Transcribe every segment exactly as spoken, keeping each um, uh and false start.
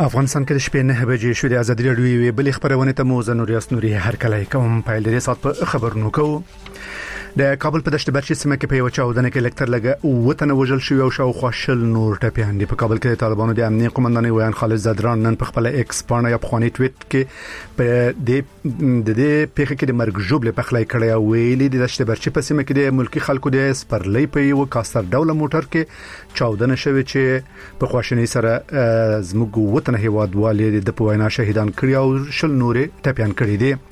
افغانستان کې د شپې نه بجې شو د ازادي راډیو بلې خبرونه ته مو زنوریاس نوري هر کله کوم په لري سات په خبرونو کو د کابل په دشت برشي سیمه کې په یو چاودنه کې لکتر لګه وطن وجل شو او شاو خوشل نور ټپيان دي په کابل کې طالبانو د امنیت قومندان ویان خالد زدران نن په خپل ایکس باندې په خواني ټویټ کې په د د دې پیخه کې د مرګ جوړ په خلای کړی ویلي د دشت برشي په سیمه کې د ملکی خلکو د سپرلې په یو کاستر ډول موټر کې چاودنه شوه چې په خوشنی سره زموږ وطن هیواد والي د په وینا شهیدان کړی او شل نور ټپيان کړی دي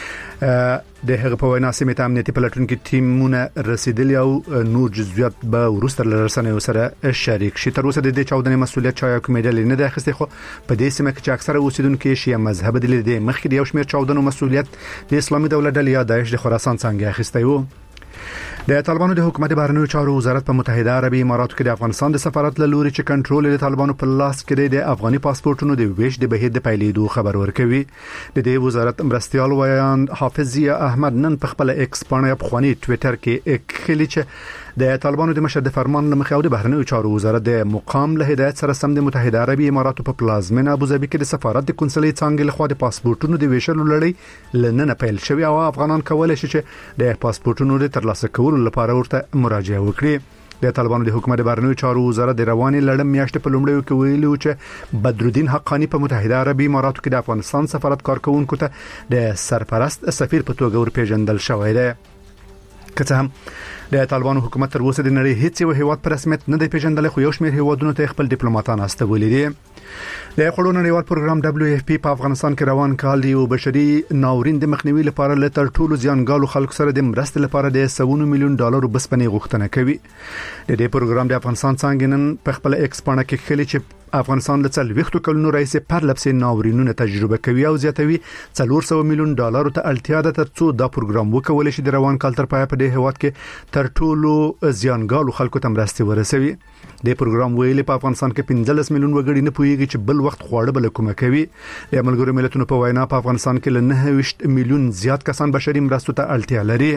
د هغه په وینا سیمه ته امنیتي پلاتون کې ټیمونه رسیدلی او نور جزئیات به ورسره لرسنه سره شریک شي تر اوسه د دې چاودنې مسولیت چا کومه ډلې نه ده اخیسته خو په دې سیمه کې چې اکثره اوسیدونکو شیعه مذهب دي د مخکې د یو شمېر چاودنو مسولیت د اسلامي دولت ډلې یا داعش د خراسان څنګه اخیسته وو د طالبانو د حکومت بهرنیو چارو وزارت په متحده عربي اماراتو کې د افغانستان د سفارت له لوري چې کنټرول د طالبانو په لاس کې د افغاني پاسپورتونو د ویش د بهیر د پیلېدو خبر ورکوي د دې وزارت مرستيال ویان حافظ ضیا احمد نن په خپل ایکس باندې په خواني ټوئیټر کې خلی چې د طالبانو د مشر د فرمان لمخې او د بهرنیو چارو وزارت د مقام له هدایت سره سم د متحده عربي اماراتو په پلازمینه ابوظبي کې د سفارت د کنسولي څنګه له خوا د پاسپورتونو د ویشلو لړۍ لننه پیل شوی او افغانان کولای شي چې د پاسپورتونو د ترلاسه کولو لپاره ورته مراجعه وکړي د طالبانو د حکومت بهرنیو چارو وزارت د رواني لړم میاشت په لومړیو کې ویلو چې بدرالدین حقانی په متحده عربي اماراتو کې د افغانستان سفارت کارکونکو ته د سرپرست سفیر په توګه ورپېژندل شوی دی که هم د طالبانو حکومت تر اوسه د نړۍ هیڅ یو هیواد په رسمیت نه دی پیژندل خو یو شمېر هیوادونو ته خپل ډیپلوماټان استولي دي د خړو نړیوال پروګرام دبليو اف پی په افغانستان کې روان کال دی او بشري ناورین د مخنیوي لپاره له تر ټولو زیانګالو خلکو سره د مرستې لپاره د سوونه میلیون ډالر بسپنې غوښتنه کوي د دې پروګرام د افغانستان څنګه نن په خپل ایکس باندې کې خلی چې افغانستان له څل وختو کلونو راځي پر لپسې ناورینونه تجربه کوي او زیاتوي څلور سوه میلیون ډالر ته اړتیا ده ترڅو دا پروګرام وکول شي د روان کال تر پای په دې هواد کې تر ټولو زیانګالو خلکو ته مرستې ورسوي د پروګرام ویلي په افغانستان کې پنځلس میلیون وګړي نه پوهیږي چې بل وخت خواړه بل کومه کوي د ملګرو ملتونو په وینا په افغانستان کې له نه میلیون زیات کسان بشري مرستو ته اړتیا لري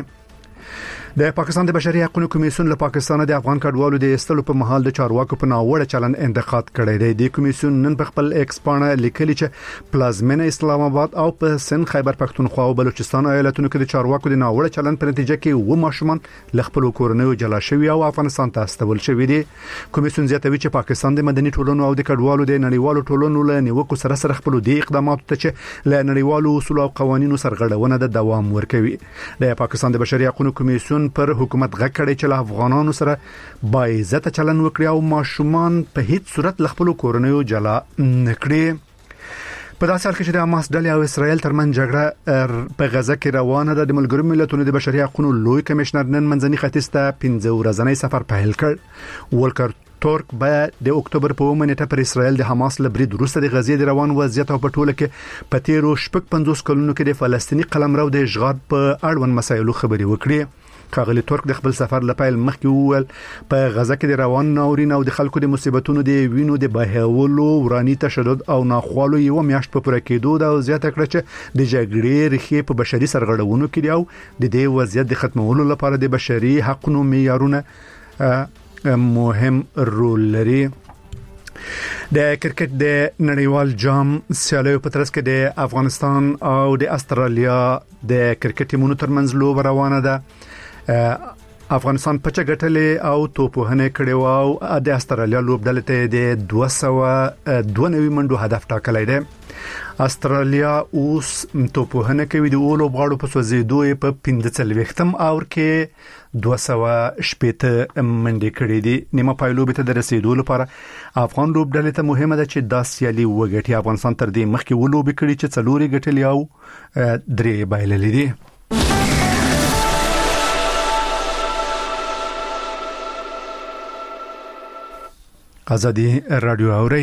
د پاکستان د بشري حقوقو کمیسیون له پاکستان د افغان کډوالو د استلو په محل د چارواکو په ناوړه چلن انتقاد کړی دی د کمیسیون نن په خپل ایکس باندې لیکلي چې پلازمینه اسلام آباد او په سن خیبر پختونخوا او بلوچستان ایالتونو کې د چارواکو د ناوړه چلن په نتیجه کې و ماشومان له خپل کورنیو جلا شوی او افغانستان ته استول شوی دی کمیسیون زیاتوي چې پاکستان د مدني ټولنو او د کډوالو د نړیوالو ټولنو له نیوکو سره سره خپل د اقداماتو ته چې له نړیوالو اصول او قوانینو سرغړونه د دوام ورکوي د پاکستان د بشري حقوقو کمیسیون پر حکومت غږ کړی چې له افغانانو سره با عزت چلن وکړي او ماشومان په هیڅ صورت له خپل کورنیو جلا نکړي په داسې حال کې چې د حماس ډلې او اسرائیل ترمنځ جګړه په غزه کې روانه ده د ملګرو ملتونو د بشري حقوقو لوی کمشنر نن منځني ختیځ ته پنځه ورځنی سفر پیل کړ ولکر تورک به د اکتوبر په اومه نیټه پر اسرائیل د حماس له برید وروسته د غزې د روان وضعیت او په ټوله کې په تیرو شپږ پنځوس کلونو کې د فلسطینی قلمرو د اشغال په اړوند مسایلو خبرې وکړي کاغلی تورک د خپل سفر لپاره مخکې وویل په غزه کې د روان ناورین او د خلکو د مصیبتونو د وینو د بهولو ورانی تشدد او ناخوالو یو میاشت په پوره کېدو دا زیاته کړه چې د جګړې ریښې په بشري سرغړونو کې دی او د دې وضعیت د ختمولو لپاره د بشري حقوقو معیارونه مهم رول لري د کرکټ د نړیوال جام سیالیو په ترڅ کې د افغانستان او د استرالیا د کرکټ ټیمونو ترمنځ لوب روانه ده افغانستان په چګټلې او توپوهنه کړي او د استرالیا لوبډلې ته د دوه سوه دوه نوي منډو هدف ټاکلی دی استرالیا اوس توپوهنه کوي د اولو غاړو په سوځېدو په پنځه څلوېښتم اور کې دوه سوه شپېته منډې کړې دي نیمه پایلوبې ته د رسیدو لپاره افغان لوبډلې ته مهمه ده چې دا سیالي وګټي افغانستان تر دې مخکې ولوبې کړي چې څلورې ګټلې او درې بایللې دي ازادي رادیو اوري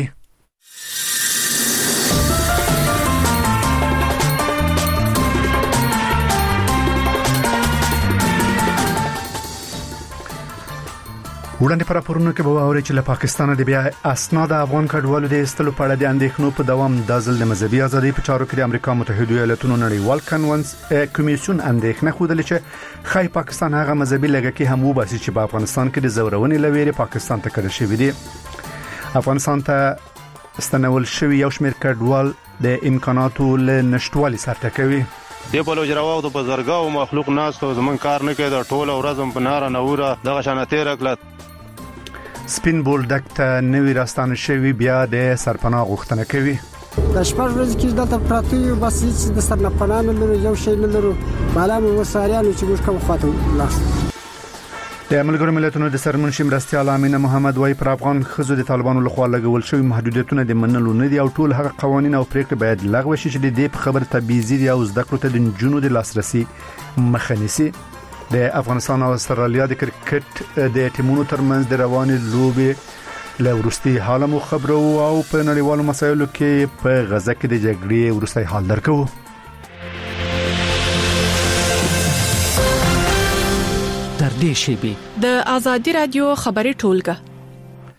وړاندې پر راپورونو کې به اوري چې له پاکستان د بیا اسناد افغان کډوالو د استلو په اړه د اندېښنو په دوام د ځل د مذهبي ازادي په چارو کې د امریکا متحده ایالاتونو نړیوال کنونس کمیسیون اندېښنه خوده چې خای پاکستان هغه مذهبي لګکې هم وباسي چې په افغانستان کې د زورونې لويري پاکستان ته کړی شوی دی افغانستان ته ستنول شوی یو شمېر کډوال د امکاناتو له نشټوالي سره ټکوي. دی په لوجراو د بزرګاو مخلوق ناس ته زمون کار نه کوي، د ټوله ورځم په ناره نوره دغه شانه تیر کړه. سپین بولډک ته نوی راستانه شوی بیا د سرپناه غوښتنه کوي. د شپږ ورځې کې دلته پراته یو، بس هیڅ د سرپناه نه لرو، یو شی نه لرو، بالا مو وساریانو چې موږ کوم خاطر لاس. د ملګرو ملتونو د سرمنشي مرستیال امینه محمد وايي پر افغان خزو د طالبانو لخوا لګول شوی محدودیتونه د منلو نه دي او ټول هغه قوانين او پریکړې باید لغوه شي چې د دې په خبر تبعیضي دي او زده کړو ته د جنونو د لاسرسي مخه نیسي. د افغانستان او استرالیا د کرکټ د ټیمونو ترمنځ د روانې لوبې له ورستي حال مو خبرو او په نړیوالو مسایلو کې په غزه کې د جګړې ورستي حال درکو. د ازادي رادیو خبري ټولګه.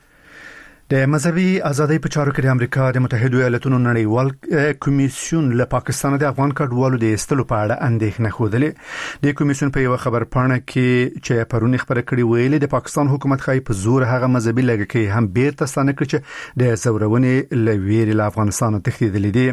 د مذهبي ازادۍ په چارو کې د امریکا د متحده ایالاتونو نړیوال کمیسیون له پاکستان د افغان کډوالو د استلو په اړه اندېښنه خوده. د کمیسیون په یو خبر پاڼه کې چې پرونی خبره کړې ویلي د پاکستان حکومت خای په زور هغه مذهبي لږکي هم بیرته ستانه کړ چې د زورونې لویری له افغانستان تښتیدل دي.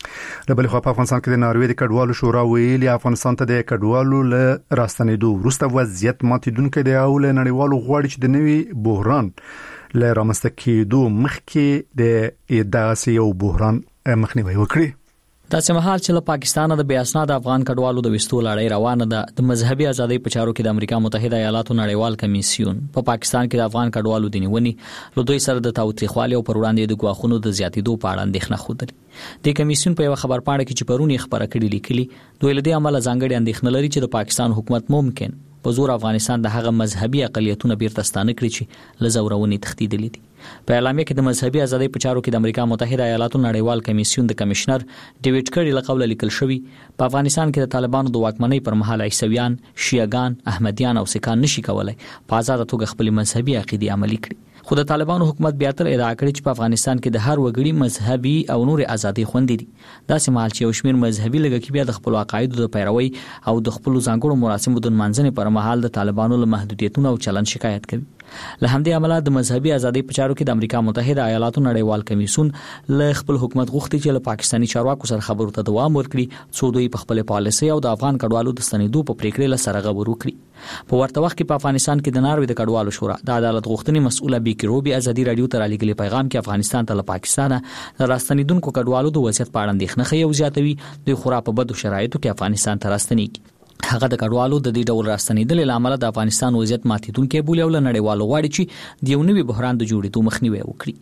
ربل خو په افغانستان کې د ناروې د کډوالو شورا ویلي افغانستان ته د کډوالو له راستنېدو وروسته وضعیت ماتیدونکو دی او له نړیوالو غواړي چې د نوي بحران له رامنځته کېدو مخکې د داسې یو بحران مخنیوي وکړي. داسې مهال چې له پاکستان د بیا اسناد افغان کډوالو د وستو لړۍ روانه ده، د مذهبي ازادۍ په چارو کې د امریکا متحده ایالاتو نړیوال کمیسیون په پا پاکستان کې د افغان کډوالو د نیونې له دوی سره د تاوتریخوالي او پر وړاندې د ګواښونو د زیاتېدو په اړه اندېښنه خوده. د کمیسیون په یو خبر پاڼه کې چې پرونی خبره کړې لیکلي دوی له دې عمله ځانګړي اندېښنه لري چې د پاکستان حکومت ممکن په زور افغانستان د هغه مذهبي اقلیتونو بیرته ستانه کړي چې لزورونی تښتیدلي دي. په اعلامیه کې د مذهبي ازادۍ په چارو کې د امریکا متحده ایالاتو نړیوال کمیسیون د کمشنر ډیوډ کری له قوله لیکل شوی په افغانستان کې د طالبانو د واکمنۍ پر مهال عیسویان، شیعاګان، احمدیان او سکان نشي کولای په آزاد توګه خپل مذهبي عقیده عملي کړي. خو د طالبانو حکومت بیا تر ادعا کړې چې په افغانستان کې د هر وګړي مذهبي او نور ازادي خوندې دي. داسې مهال چې یو شمېر مذهبي لږکي بیا د خپل عقایدو د پیروي او د خپل ځانګړو مراسمو د منځنۍ پر مهال د طالبانو له محدودیتونو او چلن شکایت کوي. له همدې عمله د مذهبي ازادۍ په چارو کې د امریکا متحده ایالاتو نړیوال کمیسیون له خپل حکومت غوښتي چې له پاکستاني چارواکو سره خبرو ته دوام ورکړي څو دوی په خپل پالیسي او د افغان کډوالو د ستنېدو په پریکړې له سره غبرګون وکړي. په ورته وخت کې په افغانستان کې د ناروې د کډوالو شورا د عدالت غوښتنې مسؤله بیکی روبي ازادي رادیو ته رالیږلي پیغام کې افغانستان ته له پاکستان د راستنېدونکو کډوالو د وضعیت په اړه اندېښنه ښیي او زیاتوي دوی خورا په بدو شرایطو کې افغانستان ته راستنېږي. هغه د کډوالو د دې ډول راستنېدل له امله د افغانستان وضعیت ماتیدونکو بولی او نړیوالو غواړي چې د یو نوي بحران د جوړېدو مخنیوي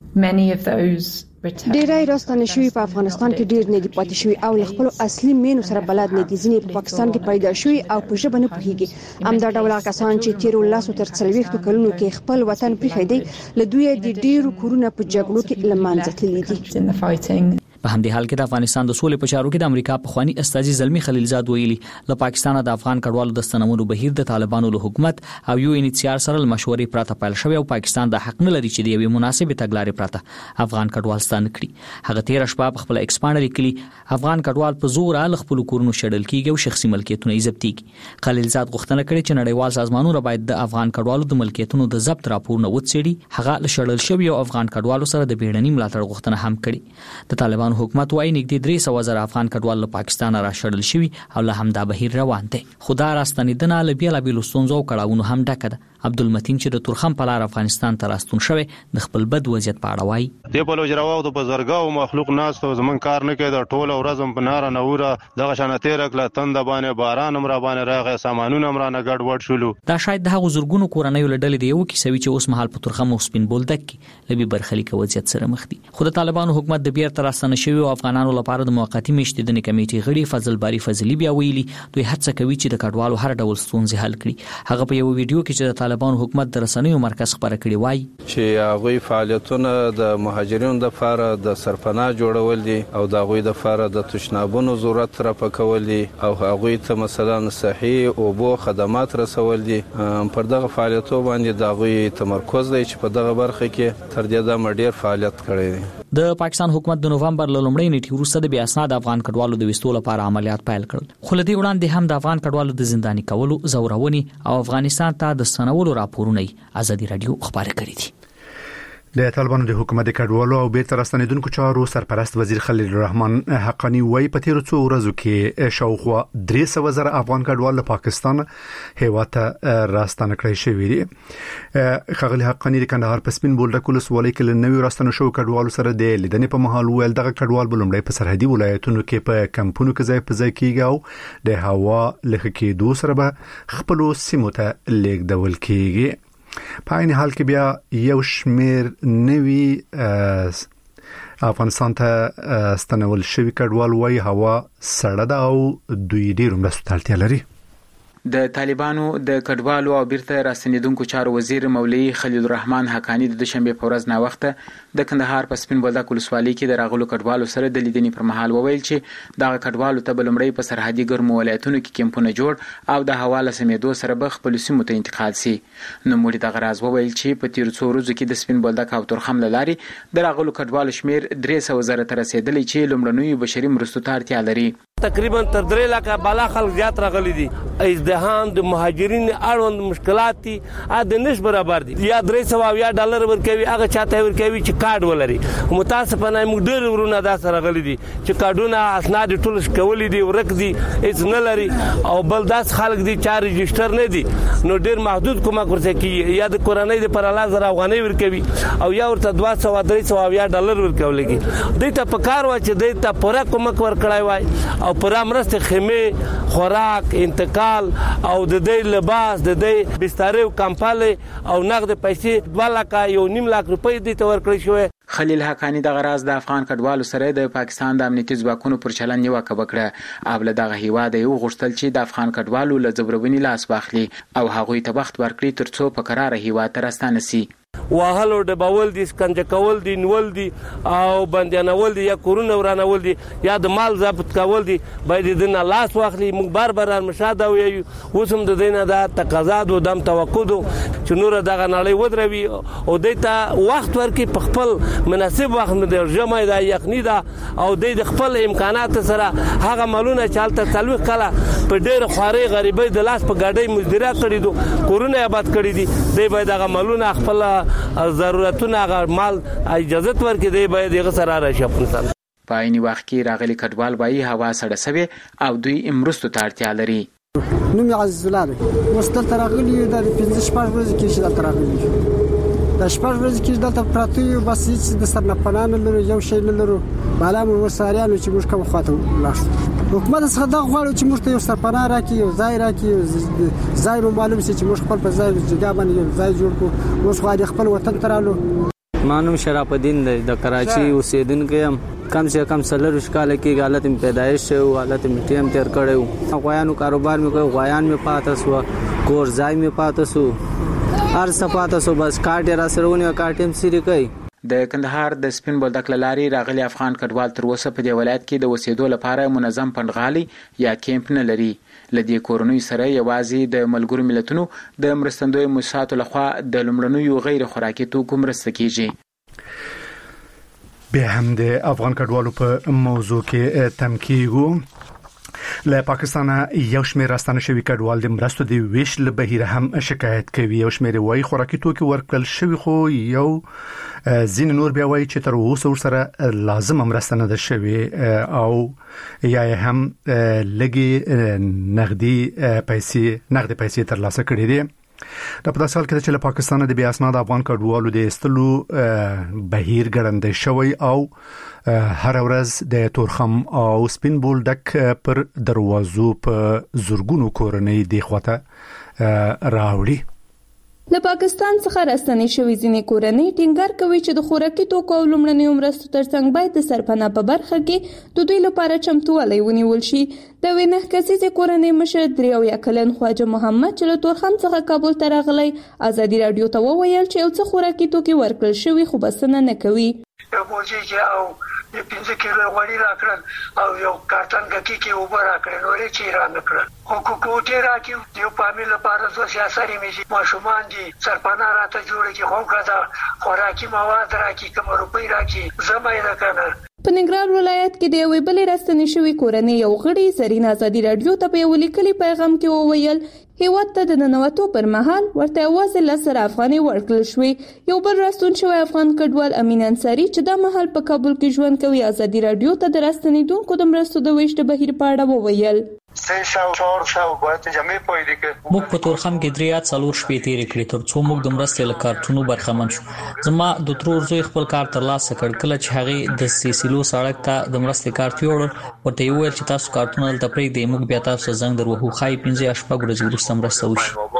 وکړي. ډیری راستنه شوی په افغانستان کې ډیر نه دي پاتې شوی او خپل اصلي مینو سره بلد نه دي. ځینې په پاکستان کې پیدا شوی او په ژبه نه پوهیږي. امدا ډول کسان چې تیر ولاسو تر څلويختو کلونو کې خپل وطن پرېښی دی له دوی د ډیرو کورونه په جګړو کې لمانځل تللي دي. په همدې حال کې د افغانستان د سولې په چارو کې د امریکا په خواني استاذي زلمی خلیلزاد ویلي له پاکستان د افغان کډوالو د ستنولو بهیر د طالبانو له حکومت او یو ان ایچ ار سره مشورې پراته پیل شوی او پاکستان د حق نه لري چې د یوې مناسبه تګلارې پراته افغان کډوال ستانه کړي. هغه تیر شپه په خپل ایکسپانډر لیکلي افغان کډوال په زور ال خپل کورونو شړل کیږي او شخصي ملکیتونه یې ضبطيږي. خلیلزاد غوښتنه کړې چې نړیوال سازمانونه باید د افغان کډوالو د ملکیتونو د ضبط راپورونه وڅېړي. هغه له شړل شوی او افغان کډوالو سره د بیړني ملاتړ غوښتنه هم کړې. د طالبانو حکومت وايي د درې سوه زره افغان کډوال له پاکستان را شړل شوی او له همدا بهیر روان دي. خدا راستنیدنه له بیل بیل ستونزو او کړهونو هم ډکه ده. عبدالمتین چې د تورخم په لار افغانستان ته راستون شوی د خپل بد وضعیت په اړه وایي. دی په لوجراو د بزرګاو مخلوق ناس ته زمون کار نه کوي، د ټوله ورځم په ناره نوره دغه شانه تیر کړه، تند باندې باران امر باندې راغی، سامانونه امر نه ګډ وډ شولو. دا شاید د هغو زورګونو کورنۍ لړل دی یو کیسه چې اوس مهال په تورخم او سپین بولدک کې لبي برخلیک وضعیت سره مخ دي. خو د طالبانو حکومت د بیرته راستنه شوی او افغانانو لپاره د موقتی میشتېدنې کمیټې غړي فضل باری فضلی بیا ویلي دوی هڅه کوي چې د کډوالو هر ډول ستونزې حل کړي. هغه په یو ویډیو کې چې د طالبانو حکومت د رسنیو مرکز خبره کړې وایي چې هغه فعالیتونه د مهاجرینو د لپاره د سرپناه جوړول دي او د هغه د لپاره د تشنابونو ضرورت را پکول دي او هغه ته مثلا صحي او بو خدمات رسول دي. پر دغه فعالیتونو باندې د هغه تمرکز دی چې په دغه برخه کې تر دې د مډیر فعالیت کړی دی. د پاکستان حکومت د نوومبر له لومړۍ نیټې وروسته د بیا اسناد افغان کډوالو د وستو لپاره عملیات پیل کړل. خو له دې وړاندې هم د افغان کډوالو د زنداني کولو، زورونې او افغانستان ته د ستنولو راپورونه ازادي رادیو خبرونه کړې دي. د طالبانو د حکومت د کډوالو او بیرته راستنیدونکو چارو سرپرست وزیر خلیل الرحمن حقانی وایي په تیر څو ورځو کې شاوخوا درې سوه زره افغان کډوال له پاکستان هیواد ته راستنه کړی شوي دي. خلیل حقانی د کندهار په سپین بولدک ولسوالۍ کې له نوي راستنه شوو کډوالو سره د لیدنې په مهال ویل دغه کډوال به لومړی په سرحدي ولایتونو کې په کمپونو کې ځای په ځای کېږي او د هوا له ښه کېدو سره به خپلو سیمو ته لیږدول کېږي. په عین حال کې بیا یو شمیر نوي افغانستان ته ستنول شوی کډوال وایي هوا سړه ده او دوی ډېر مرستو ته اړتیا لري. د طالبانو د کډوالو او بیرته راستنیدونکو چارو وزیر مولوی خلیل الرحمن حقانی د دوشنبه په ورځ نا وخته د کندهار په سپین بولدک ولسوالۍ کې د راغلو کډوالو سره د لیدنې پر مهال وویل چې دغه کډوالو ته بلمړی په سرحدي ګرمو ولایتونو کې کمپونه جوړ او د هوا له سمېدو سره به خپل سیمو ته انتقال سي. نو مولوی دغه راز وویل چې په تیر څو ورځو کې د سپین بولدک او تورخم لاري د راغلو کډوالو شمیر درې سوه زره ته رسیدلی چې لومړنیو بشري مرستو ته اړتیا لري. تقریبا تر درې لکه بالا خلک زیات راغلي دي. ازدحام د مهاجرین اړوند مشکلات دي ا د نش برابر دي. یا درې سوه یا ډالر ورکوي هغه چاته ورکوي چې کارت ولري. متاسفانه موږ ډېر ورونه دا سره غلي دي چې کارډونه اسناد ټول شکولي دي ورک دي هیڅ نه لري او بل داس خلک دي چې ريجستر نه دي نو ډېر محدود کومه ورته کی یا د کورنۍ د پر الله زره افغانۍ ورکوي او یا ورته دوه سوه درې سوه یا ډالر ورکولږي. دوی ته په کار و چې دوی ته پوره کومک ورکړای وای او پر امرسته خیمه خوراک انتقال او د دې لباس د دې بستر او کمپاله او نقد پیسې دوه لک یو نیم لک روپۍ دي تور کړی شوی. خلیل حقانی دغه راز د افغان کډوالو سره د پاکستان د امنیتي ځواکونو پر چلن نیوکه وکړه او له دغه هیواد یو غوښتل چې د افغان کډوالو له ځبرونی لاس واخلي او هغوی ته وخت ورکړي ترڅو په قرار هیواد ته راستانه شي. وهلو د باول دي سکنجه کول دي نول دي او بندیانول دي یا کورونه ورانول دي یا د مال ضبط کول دي باید د نه لاس واخلي. موږ بار بار مشاهده وي اوسم د دینه د تقاضا د دم توقع چې نور دغه نړۍ ودروي او دیتا وخت ورکي په خپل مناسب وخت د جمع د یقیني ده او د خپل امکانات سره هغه مالونه چالت تلوي کله په ډېر خوري غریبۍ د لاس په gaډۍ مزدورا کړی دو کورونه آباد کړی دي دی باید هغه مالونه خپل ضرورتونه هغه مال اجازه ورکړي دی باید هغه سره راشي افغانستان. په عین وخت کې راغلي کډوال وایي هوا سړه سوي او دوی امرستو ته اړتیا لري. نوم عزیز الله مستل تراغلی د پنځه شپږ ورځې کې چې تراغلی د شپږ ورځې کې دلته پراته یو بس چې د سرنپنان لرو یو شی لرو بالا مو وساریانو چې موږ کوم خاطر لاس حکومت څخه دا غواړي چې موږ ته یو سرپناه راکړي یو ځای راکړي ځای مو معلوم شي چې موږ خپل په ځای جګه باندې یو ځای جوړ کړو. اوس غواړي خپل وطن ترالو. مانوم شرف الدین د کراچي اوسیدونکو يم. کم سے کم سلر شکاله کې حالت می پیدایش او حالت می ټیم تیر کړو. غویانو کاروبار می کوي غویان می پاتې سو کور ځای می پاتې سو هر صفاته سو بس کاټ را سرونه کاټم سری کوي. د کندهار د سپین بولدک لاري راغلي افغان کډوال تر اوسه په دې ولایت کې د وسیدو لپاره منظم پندغالي یا کیمپ نه لري. لدې کورونی سره یوازې د ملګرو ملتونو د مرستندوی موسساتو لخوا د لمړنوي غیر خوراکي توکو مرسته کیږي. به هم د افغان کډوالو په موضوع کې تمکیګو له پاکستان یو شمېر راستنه شوی کډوال د مرستو د ویش له بهیر هم شکایت کوي. یو شمېر وایي خوراکي توکي ورکړل شوی خو یو ځین نور بیا وایي چې تر اوسه ورسره لازم مرسته نه ده شوی او یا هم لګي نغدي پیسې نغدي پیسې ترلاسه کړي دي. د په سال کې چې له پاکستان د بیا اسناد افغان کډوالو د استلو بهیر ګړندې شوی او هر ورځ د تورخم او سپین بولدک پر دروازو په زورګونو کورنۍ دی خواته راوړي. له پاکستان څخه راستنې شوې ځینې کورنۍ ټینګار کوي چې د خوراکي توکو او لومړنیو مرستو ترڅنګ باید د سرپناه په برخه کې د دوی لپاره چمتووالی ونیول شي. د وینه کسیزې کورنۍ مشر درې اویا کلن خواجه محمد چې له تورخم څخه کابل ته راغلی ازادي راډیو ته وویل چې یو څه خوراکي توکي ورکړل شوي خو بسنه نه کوي. او د پنځه کیلو غوړي راکړل او یو کارتن غکی کې اوبه راکړل نو چې را نکړل خو کوټه راکې یو پامې لپاره زو سیاسي میشي ماشومان دي سرپناه راته جوړ کی خو کړه خوراکي مواد راکې کوم روپۍ راکې زما یې نه کنه په ننګرهار ولایت کې د یوې بلې راستنې شوې کورنۍ یو غړي زرین ازادي رادیو ته په یو لیکلي پیغام کې وویل هیواد ته د ننوتو پر مهال ورته یوازې لس زره افغانۍ ورکړل شوې. یو بل راستون شوی افغان کډوال امین انصاري چې دا مهال په کابل کې ژوند کوي ازادي رادیو ته د راستنېدونکو د مرستو د ویش د بهیر په اړه وویل موږ په تورخم کې درې یا څلور شپې تیرې کړې تر څو موږ د مرستې له کارتونو برخمن شو. زما د ترور زوی خپل کار ترلاسه کړ کله چې هغه د سیسلو سړک ته د مرستې کارت یوړ ورته یې وویل چې تاسو کارتونه دلته پرېږدئ موږ بیا تاسو ته زنګ دروهو ښایي پنځه یا شپږ ورځې وروسته مرسته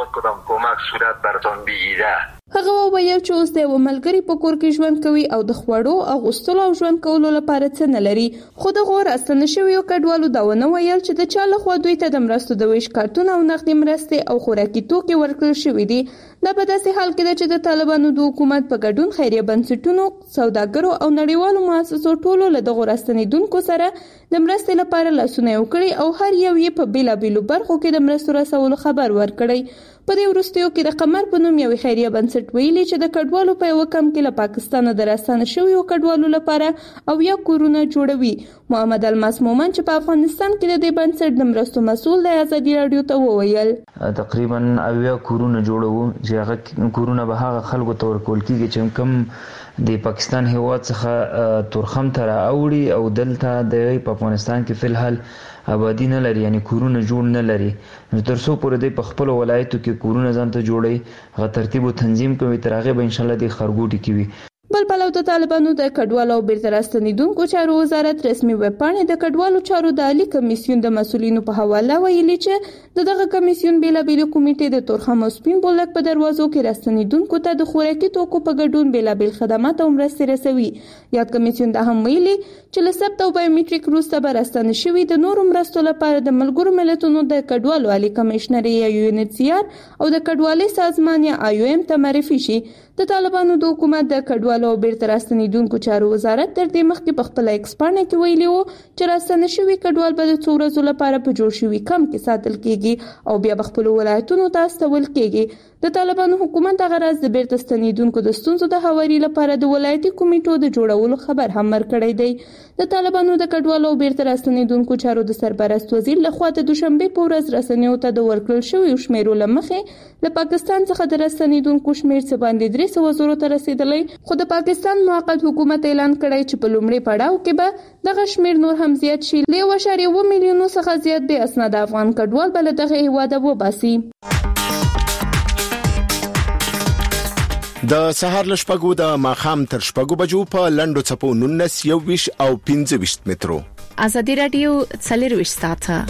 وشي. هغه وویل چې اوس د یو ملګري په کور کې ژوند کوي او د خوړو اغوستلو او ژوند کولو لپاره څه نه لري. خو د غور راستنه شویو کډوالو دا ونه ویل چې د چا لخوا دوی ته د مرستو د ویش کارتونه او نقدي مرستې او خوراکي توکي ورکړل شوي دي. دا په داسې حال کې ده چې د طالبانو د حکومت په ګډون خیریه بنسټونو سوداګرو او نړیوالو مؤسسو ټولو له دغو راستنېدونکو سره د مرستې لپاره لاسونه یو کړي او هر یو یې په بیلابیلو برخو کې د مرستو رسولو خبر ورکړی. په دې وروستیو کې د قمر په نوم یو خیریه بنسټ ویلي چې د کډوالو په یو کم کې له پاکستانه د راستنه شویو کډوالو لپاره او یا کورونه جوړوي. محمد الماس مومن چې په افغانستان کې د دې بنسټ د مرستو مسؤل دی ازادي رادیو ته وویل تقریبا اویا کورونه جوړوو چې هغه کورونه به هغه خلکو ته ورکول کیږي چې کوم د پاکستان هیواد څخه تورخم ته راوړي او دلته د په افغانستان کې فلحال آبادی نه لري یعنی کورونه جوړ نه لري. نو تر څو پورې د خپل ولایتو کې کورونه ځان ته جوړي غو ترتیب او تنظیم کوي تر هغه به ان شاء الله د خرګوټي کوي. بل پلو د طالبانو د کډوالو او بیرته راستنېدونکو چارو وزارت رسمي ویب پاڼې د کډوالو چارو د عالی کمیسیون د مسولینو په حواله ویلي چې دغه کمیسیون بیلابیل کمیټې د تورخم او سپین بولدک په دروازو کې راستنېدونکو ته د خوراکي توکو په ګډون بیلابیل خدمات او مرستې رسوي. یاد کمیسیون دا هم ویلي چې له ثبت او بایومټریک وروسته به راستنه شوي د نورو مرستو لپاره د ملګرو ملتونو د کډوالو عالی کمشنر یا یو ان ایچ سی آر او د کډوالۍ سازمان یا آی او ایم ته معرفي شي. د طالبانو د حکومت د کډوالو او بیرته راستنېدونکو چارو وزارت تر دې مخکې په خپل ایکس پاڼه کې ویلي وو چې راستنه شوي کډوال به د څو ورځو لپاره په جوړ شوي کمپ کې ساتل کیږي او بیا به خپلو ولایتونو ته استول کیږي. د طالبانو حکومت هغه راز د بیرته ستنېدونکو د ستونزو د هواري لپاره د ولایتي کمیټو د جوړولو خبر هم ورکړی دی. د طالبانو د کډوالو او بیرته راستنېدونکو چارو د سرپرست وزیر لخوا د دوشنبه په ورځ رسنیو ته د ورکړل شویو شمیرو له مخې له پاکستان څخه د راستنېدونکو شمیر څه باندې درې سوه زرو ته رسیدلی. خو د پاکستان موقت حکومت اعلان کړی چې په لومړي پړاو کې به دغه شمیر نور هم زیات شي. له یو اعشاریه اووه میلیونو څخه زیات بې اسناده افغان کډوال به له دغه هیواده وباسي. د سهار له شپږو د ماښام تر شپږو بجو په لنډو څپو نولس یوویشت او پنځه ویشت مترو. ازادي رادیو څلرویشت ساعته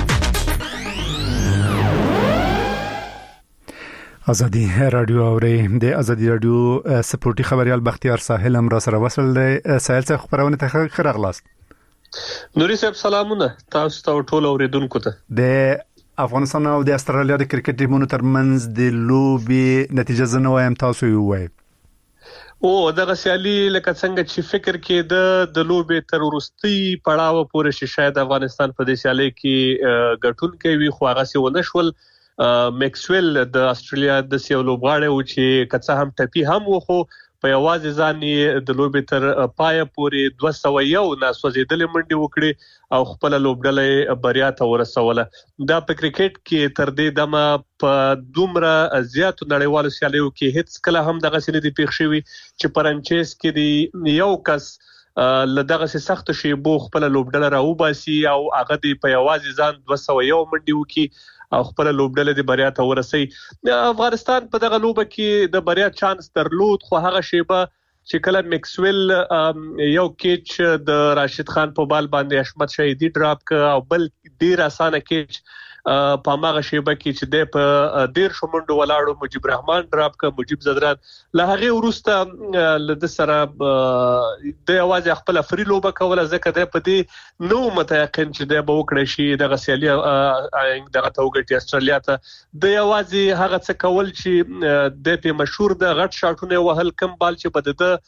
ازادي رادیو اوري د ازادي رادیو سپورتي خبريال بختیار ساحل هم را سره وصل دی. ساحل څخه خبرونه ته خرغلاست. نوري صاحب سلامونه تاسو ته ټول اوریدونکو ته. د افغانستان او د استرالیا د کرکټ ټیمونو ترمنځ د لوبي نتیجه زنه وایم تاسو یې وایي. او دغه سیالي لکه څنګه چې فکر کې د د لوبي تر ورستي پړاو پورې شي شاید افغانستان په دې سیالي کې ګټون کوي خو هغه څه ونشول. میکسویل د استرالیا د سیو لوبغاړي او چې کڅه هم ټپي هم وخو په یوازې ځان د لوبي تر پای پورې دوه سوه یو ناسوځېدلې منډي وکړي او خپل لوبډلې بریا ته ورسوله. دا په کرکټ کې تر دې دمه په دومره زیاتو نړیوالو سیالیو کې هیڅ کله هم دغه سینې دی پیښ شوی چې پرنچیز کې دی یو کس لدغه سخت شی بو خپل لوبډله راوباسي او هغه دی په یوازې ځان دوه سوه یو منډي وکړي او خپل لوبډله د بریا ته ورسي. افغانستان په دغه لوبه کې د بریا چانس درلود خو هغه شیبه چې کله میکسویل یو کیچ د راشد خان په بال باندې حشمت شهیدی ډراپ ک او بل ډیر اسانه کیچ په ماغه شیبه کې چې د په ډیر شومندو ولاړو مجيب رحمان ډراپ ک مجيب زدران له هغه ورسته ل د سره د اواز خپل فری لوبه کوله ځکه د په دې نو متيقن چې د به وکړي شي د غسیالي دغه توګه استرالیا ته د اواز هغه څه کول چې د په مشهور د غټ شاټونه وهل کم بال چې بده د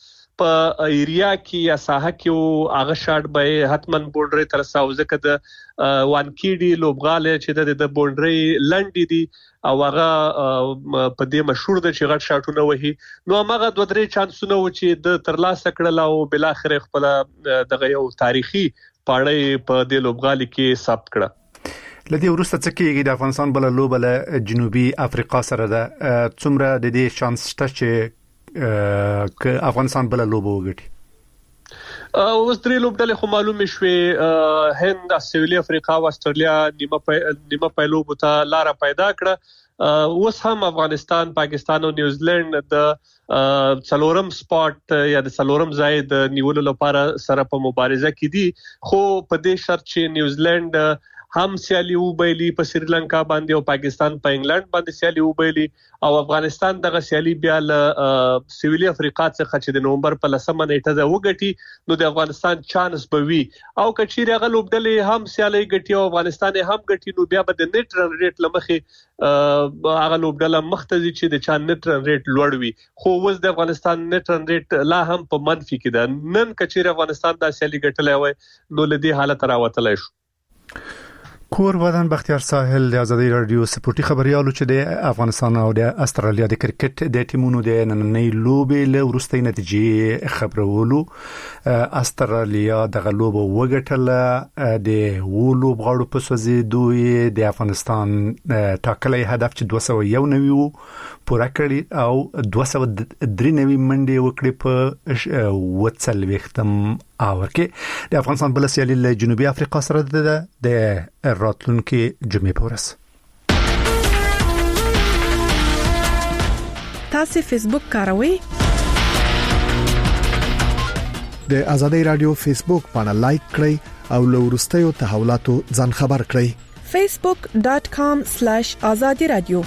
په ایریا کې یا ساحه کې هغه شاټ به حتمن بونډري تر ساو ځکه د وانکيډي لوبغاله چې د بونډري لنډي دي او هغه په دې مشهور د چې غټ شاټونه وهي نو هغه دوه درې چانسونه و چې د ترلاسه کړل او بل اخر خپل دغه یو تاریخي پاړې په دې لوبغالي کې ثبت کړه. لدی ورسته څه کېږي د افغانستان بل لوبه له جنوبي افریقا سره ده څومره د دې شانس شته چې ک افغانستان بل لوبه وګټي؟ اوس درې لوبډلې خو معلومه شوې هند استرالیا افریقا او استرالیا نیمه نیمه پایلو بوته لار پیدا کړه اوس هم افغانستان پاکستان او نیوزیلند د څلورم سپاټ یا د څلورم ځای د نیولو لپاره سره په مبارزه کې دي خو په دې شرط چې نیوزیلند هم سیالي وبایلی په سریلانکا باندې او پاکستان په انګلند باندې سیالي وبایلی او افغانستان دغه سیالي بیا له سویلي افریقا څخه چې د نومبر په لسمه نیټه ده وګټي نو د افغانستان چانس به وي او کچیر هغه لوبډلې هم سیالي ګټي او افغانستان هم ګټي نو بیا به د نیټ رن ریټ لمخې هغه لوبډله مختزي چې د چا نیټ رن ریټ لوړ وي خو اوس د افغانستان نیټ رن ریټ لا هم په منفي کې ده نن کچیر افغانستان د سیالي ګټلای وای نو لدی حالت راوتلای شو. کور ودان بختیار ساحل د ازادي رادیو سپورتي خبريالو چې د افغانستان او د استرالیا د کرکټ د ټیمونو د نننۍ لوبې له ورستۍ نتیجې خبرولو استرالیا د غلوب وګټله د وولو بغاړو په سوزي دوی د افغانستان ټاکلي هدف چې دوه سوه یو نوي وو پوره کړی او دوه سوه درې نوي منډي وکړي په وڅلوختم اور کې د افغانستان بل سیالي له جنوبي افریقا سره ده د راتلونکي جمعې پورس. تاسو فیسبوک کاروئ؟ د ازادي رادیو فیسبوک باندې لایک کړئ او له وروستیو تحولاتو ځان خبر کړئ. facebook dot com slash azadi radio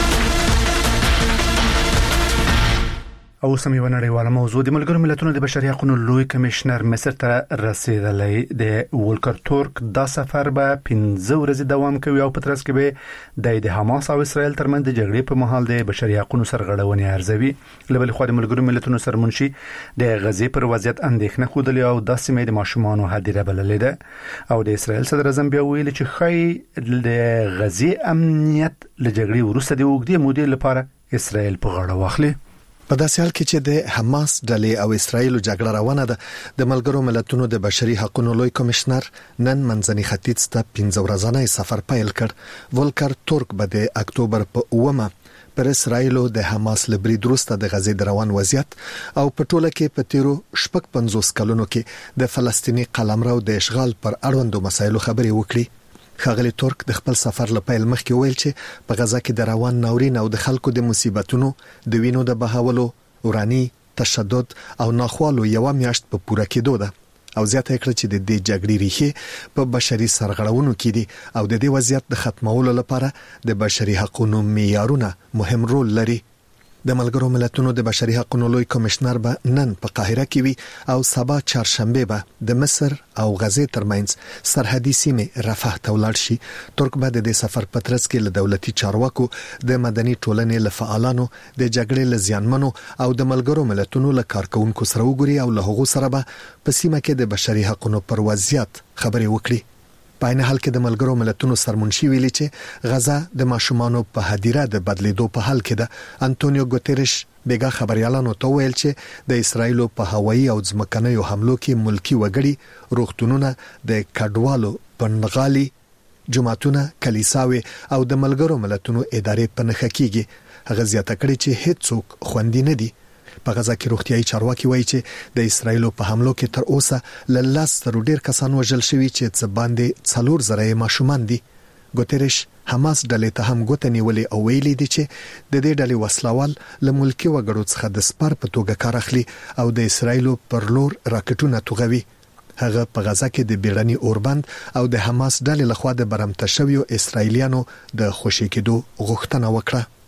او سمې ونړیواله موضوع د ملګرو ملتونو د بشري حقوقو لوی کمشنر مصر ته رسیدلې د ولکر تورک دا سفر به پنځه ورځې دوام کوي او په ترڅ کې به د حماس او اسرائیل ترمنځ د جګړې په مهال د بشري حقوقو سرغړونې ارزوي. لبل خو د ملګرو ملتونو سرمنشي د غزې پر وضعیت اندېښنه خوده او د سیمې د ماشومانو هدیره بللې ده او د اسرائیل صدر اعظم بیا ویل چې خی د غزې امنیت له جګړې وروسته د وګړي مودې لپاره اسرائیل په غاړه واخلي. په داسې حال کې چې د حماس ډلې او اسرائیل جګړه روانه ده د ملګرو ملتونو د بشري حقوقو لوی کمشنر نن منځني ختیځ ته پنځه ورځنی سفر پیل کړ. ولکر تورک به د اکتوبر په اومه پر اسرائیل د حماس لبري درسته د غزې د روان وضعیت او په ټوله کې په تیرو شپږ پنځوس کلونو کې د فلسطینی قلمرو د اشغال پر اړوندو مسایلو خبرې وکړي. خاغلی تورک د خپل سفر لپاره مخکې ویل چې په غزا کې د روان ناورین او د خلکو د مصیبتونو د وینو د بهاولو ورانی تشدد او ناخوالو یو میاشت په پوره کېدو ده او زیاته کړ چې د دې جګړې ریښې په بشري سرغړونو کې دي او د دې وضعیت د ختمولو لپاره د بشري حقوقو معیارونه مهم رول لري. د ملګرو ملتونو د بشري حقوقو لوی کمشنر به نن په قاهره کې وي او سبا چهارشنبه به د مصر او غزې ترمنځ سرحدي سیمه رفح ته ولاړ شي. ترک به د سفر پترس کې له دولتي چارواکو د مدني ټولنې له فعالانو د جګړې له زیانمنو او د ملګرو ملتونو له کارکونکو سره وګوري او له هغو سره به په سیمه کې د بشري حقوقو پر وضعیت خبرې وکړي. په عین حال کې د ملګرو ملتونو سرمنشي ویلي چې غزا د ماشومانو په هدیره د بدلیدو په حال کې ده. انټونیو ګوتریش بیګا خبريالانو ته ویل چې د اسرایل په هوایي او ځمکنیو حملو کې ملکی وګړي روغتونونه د کډوالو پنغالي جماعتونه کلیساوي او د ملګرو ملتونو ادارې په نخښه کېږي. هغه زیاته کړي چې هیڅ څوک خوندي نه دي. په غزا کې روغتيایي چارواکي وایي چې د اسرایل په حملو کې تر اوسه ل لاس تر ډیر کسان وژل شوي چې څه باندې څلور زره ماشومان دي. ګوتریش حماس ډلې ته هم ګوته نیولې او ویلي دي چې د دې ډلې وسلوال له ملکی وګړو څخه د سپار په توګه کار اخلي او د اسرایل پر لور راکټونه توغوي. هغه په غزا کې د بیړني اوربند او د حماس ډلې لخوا د برمته شویو اسرایلیانو د خوشی کېدو غوښتنه وکړه.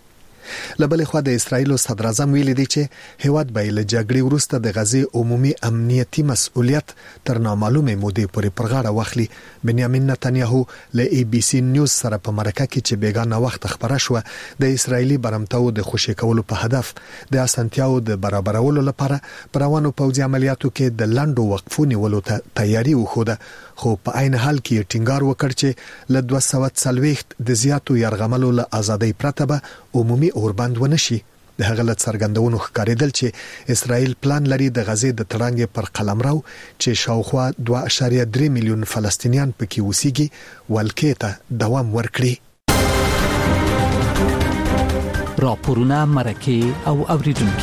لبل خو د اسرایل صدر اعظم ویلي دی چې هیواد به له جګړې وروسته د غزې عمومي امنیتي مسؤلیت تر نامعلومه مودې پورې پر غاړه واخلي. بنیامین نتنیاهو له ای بي سي نیوز سره په مرکه کې چې بیګانه وخت خبره شو د اسرایلی برمتو د خوشی کولو په هدف د اسانتیاو د برابرولو لپاره پروانو پوځي عملیاتو کې د لاندو وقفو نیولو ته تیاری وخوده، خو په عین حال کې ټینګار وکړ چې له دوه سوه څلوېښت د زیاتو یرغملو له ازادۍ پرته به عمومي اوربند ونشي. د هغه له څرګندونو ښکارېدل چې اسرائیل پلان لري د غزې د تړانګې پر قلمرو چې شاوخوا دوه اعشاریه درې میلیون فلسطینیان پکې اوسېږي ولکې ته دوام ورکړي. راپورونه مرکه او اوریدونکو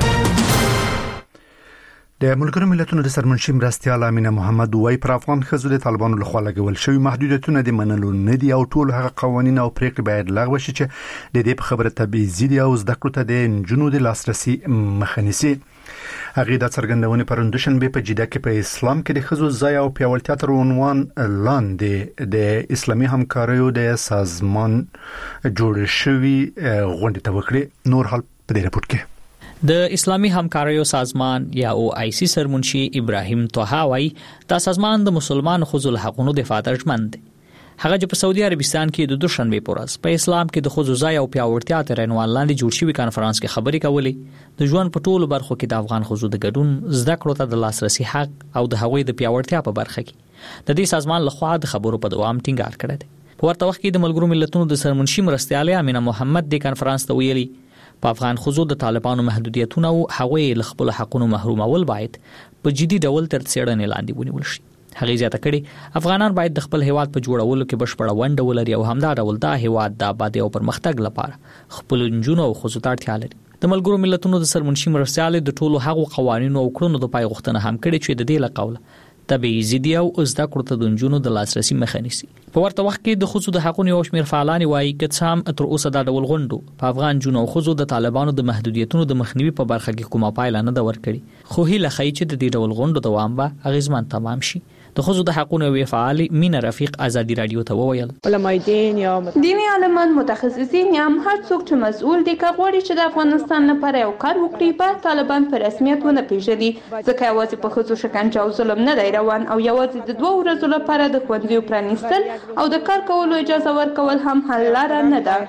د ملګرو ملتونو د سرمنشي مرستيال امینه محمد وای پر افغان خزو د طالبانو لخوا لګول شوی محدودیتونه د منلو نه دي او ټول هغه قوانين او پریکړې باید لغوه شي چې د دې په خبره تبعیض دي او زده کړو ته د جنونو د لاسرسي مخنیسي. هغه د څرګندونې پروندشن به په جده کې په اسلام کې د خزو ځای او پیاوړتیا تر عنوان لاندې د اسلامي همکاریو د سازمان جوړ شوی غونډه توکړي. نور حال په دې رپورت کې د اسلامي همکاریو سازمان یا او آی سی سرمنشي ابراهیم طه وايي دا سازمان د مسلمان خزو حقوقو دفاع ترجمن دی. هغه چې په سعودي عربستان کې د دوشنبه پورز په اسلام کې د خزو ځای او پیاوړتیا تر عنوان لاندې جوړ شوی کانفرنس کې خبرې کولې. د ژوند په ټولو برخو کې د افغان خزو د ګډون زده کړو ته د لاسرسي حق او د هغوی د پیاوړتیا په برخه کې د دې سازمان لخوا د خبرو په دوام ټینګار کړی دی. په ورته وخت کې د ملګرو ملتونو د سرمنشي مرستيال امینه محمد د کانفرنس ته ویلي په افغان خزو د طالبانو محدودیتونه او هغوی له خپل حقونو محرومول باید په جدي ډول تر څېړنې لاندې ونیول شي. هغه زیاته کړي افغانان باید د خپل هیواد په جوړولو کې بشپړه ونډه ولري او همدا ډول دا هیواد د آبادی او پرمختګ لپاره خپل جنونو او خزو ته اړتیا لري. د ملګرو ملتونو د سرمنشي مرستيال د ټولو هغو قوانینو او کړنو د پای غوښتنه هم کړې چې د دې لقوله تبعیض دي او زده کړو ته د جنونو د لاسرسي مخنیسي. په ورته وخت کې د خزو د حقوقو یو شمېر فعالان وایي چې څام تر اوسه دا ډول غونډو په افغان جنونو او خزو د طالبانو د محدودیتونو د مخنیوي په برخه کې کومه پایله نه ده ورکړي، خو هیله ښیي چې د دې ډول غونډو دوام به اغیزمن تمام شي. د خزو د حقوقو وی فعال مینا رفیق ازادي رادیو ته وویل علماء دین یا دینی عالمان متخصصین یا هر څوک چې مسؤل دي کغوري چې د افغانستان لپاره یو کار وکړي په طالبان پر رسمیت ونه پیژني، ځکه یوازې په خزو شکنجه او ظلم نه دی روان او یوازې د دوه ورځو لپاره د ښوونځیو پرانیستل او د کار کولو اجازه ورکول هم حل لاره نه ده.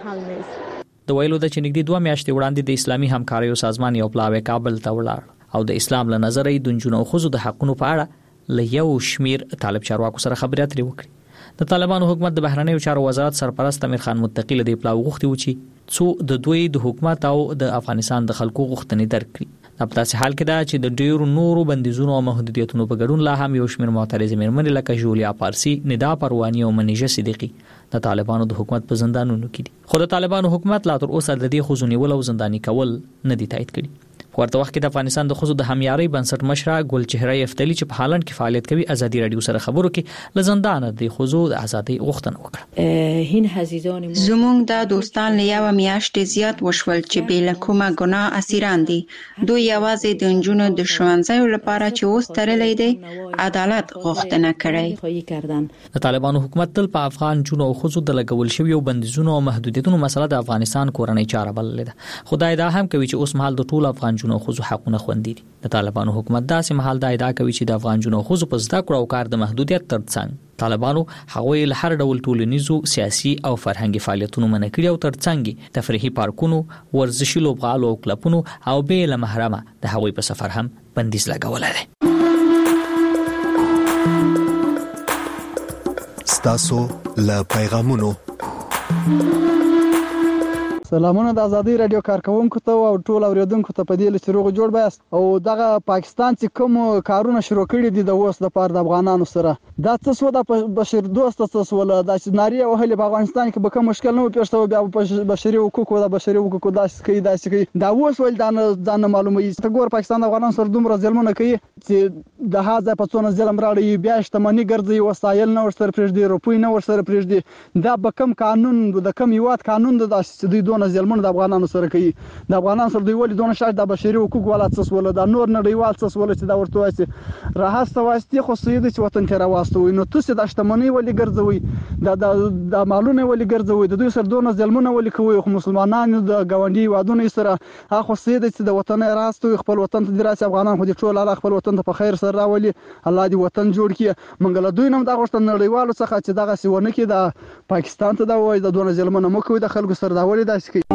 د ویلو د چنګدي دوه میاشتې وړاندې د اسلامي همکاریو سازمان یو پلاوی کابل ته ولاړ او د اسلام له نظره د جنونو خزو د حقوقو په اړه له یو شمیر طالب چارواکو سره خبرې اترې وکړي. د طالبانو حکومت د بهرنیو چارو وزارت سرپرست امیر خان متقی له دې پلاو غوښتي و چې څو د دوی د حکومت او د افغانستان د خلکو غوښتنې درک کړي. په داسې حال کې دا چې د ډیرو نورو بندیزونو او محدودیتونو په ګډون لا هم یو شمیر معترض مېرمنې لکه جولیا پارسی، ندا پروانی او منیژه صدیقی د طالبانو د حکومت په زندانونو کې دي، خو د طالبانو حکومت لا تر اوسه د دې خزو نیول او زنداني کول نه دي تایید کړي. ورته وخت کې د افغانستان د خزو د همیاري بنسټ مشره ګل چهره یفتلی چې په هالند کې فعالیت کوي ازادي رادیو سره خبرو کې لزندان د خزو د ازادي غوښتنه وکړه. هین حزیزان زمونږ د دوستان له یو میاشتې زیات وشول چې بل کومه ګناه اسیران دي، دوی یوازې د جنونو د شوانځیو لپاره چې اوس ترلې دي عدالت غوښتنه کړې. د طالبانو حکومت تل په افغان جنونو او خزو د لګول شوی او بندیزونو او محدودیتونو مسله د افغانستان کورنۍ چاره بللې ده. خدای دا هم کوي چې اوس مهال د ټول افغان جنونو خزو حقونه خوندي دي. د طالبانو حکومت داسې مهال دا ادعا کوي چې د افغان جنونو خزو په زده کړو او کار د محدودیت ترڅنګ طالبانو هغوی له هر ډول ټولنیزو سیاسي او فرهنګي فعالیتونو منع کړي او ترڅنګ تفریحي پارکونو، ورزشي لوبغالو او کلبونو او به له محرمه د هغوی په سفر هم بندیز لګولای دی. ستاسو له پیغامونو سلامونه د ازادي رادیو کارکونکو ته او ټول اوریدونکو ته په دې لسته روغ جوړ بیاست او دغه پاکستان چې کوم کارونه شروع کړي دي د اوس د پاره د افغانانو سره دا څه سو د بشر دوست څه سو له د ناری او هلي په افغانستان کې به کوم مشکل نه پیښته بیا په بشري حقوقو د بشري حقوقو داس کوي داس کوي دا اوس ول دا نه معلومه ته ګور پاکستان افغانان سره دومره ظلمونه کوي چې د هاذا په څونه ظلم راړي بیا شتمنۍ ګرځي وسایل نه ورسره پرېږدي روپوي نه ورسره پرېږدي دا به کوم قانون د کوم یوات قانون د داسې دوی دون دونه ځلمن د افغانانو سره کوي د افغانانو سره دوی ولې دونه شاید د بشري حقوق ولا څه ول د نور نړیوال څه ول چې دا ورته وایي راهسته واسطي خو سید چې وطن کې راوستوي نو تاسو د شتمنۍ ولې ګرځوي د د مالونه ولې ګرځوي د دوی سره دونه ځلمن ولې کوي خو مسلمانانو د غونډي وادونه سره هغه سید چې د وطن راستوي خپل وطن ته دراسي افغانان خو دې ټول الله خپل وطن ته په خیر سره راولي الله دې وطن جوړ کړي منګل دوی نم دا غوښتنه نړیوالو څخه چې دغه سیونه کې د پاکستان ته دا وایي د دونه ځلمن مو کوي د خلکو سره دا ولې داسې کوي.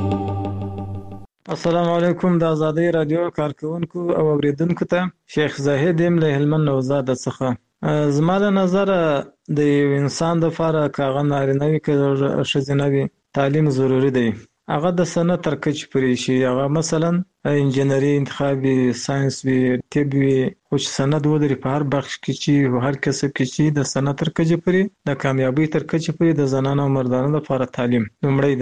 السلام علیکم د آزادۍ رادیو کارکونکو او اوریدونکو ته شیخ زاهد ام له هلمند نوزاد څخه زما له نظر د یو انسان د لپاره کاغه نارینه وي که ښځینه وي تعلیم ضروری دی هغه د سنت تر کچې پورې شي هغه مثلا انجینری انتخابي ساينس وي طب وي خو چې سند ولري په هر بخش کې چې هر کسب کې چې د سنت تر کچې پورې د کامیابی تر کچې پورې د زنانو او مردانو لپاره تعلیم لومړی